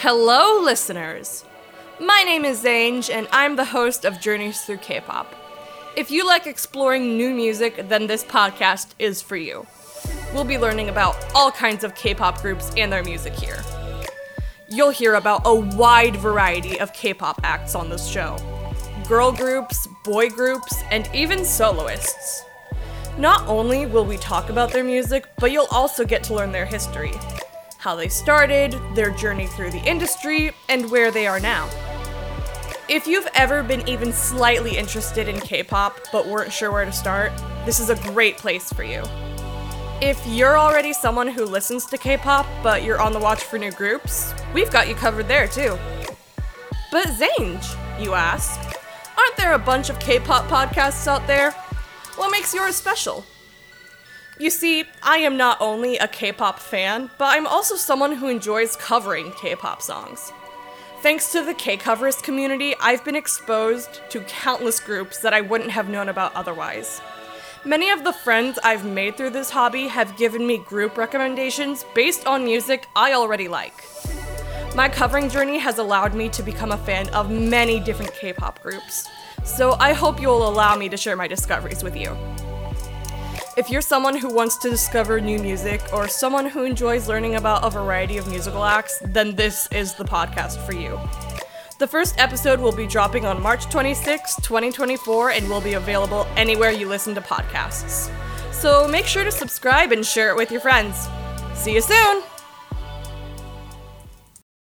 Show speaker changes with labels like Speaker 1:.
Speaker 1: Hello, listeners! My name is Zange, and I'm the host of Journeys Through K-Pop. If you like exploring new music, then this podcast is for you. We'll be learning about all kinds of K-pop groups and their music here. You'll hear about a wide variety of K-pop acts on this show. Girl groups, boy groups, and even soloists. Not only will we talk about their music, but you'll also get to learn their history. How they started, their journey through the industry, and where they are now. If you've ever been even slightly interested in K-pop, but weren't sure where to start, this is a great place for you. If you're already someone who listens to K-pop, but you're on the watch for new groups, we've got you covered there too. But Zange, you ask, aren't there a bunch of K-pop podcasts out there? What makes yours special? You see, I am not only a K-pop fan, but I'm also someone who enjoys covering K-pop songs. Thanks to the K-Covers community, I've been exposed to countless groups that I wouldn't have known about otherwise. Many of the friends I've made through this hobby have given me group recommendations based on music I already like. My covering journey has allowed me to become a fan of many different K-pop groups, so I hope you'll allow me to share my discoveries with you. If you're someone who wants to discover new music, or someone who enjoys learning about a variety of musical acts, then this is the podcast for you. The first episode will be dropping on March 26, 2024, and will be available anywhere you listen to podcasts. So make sure to subscribe and share it with your friends. See you soon!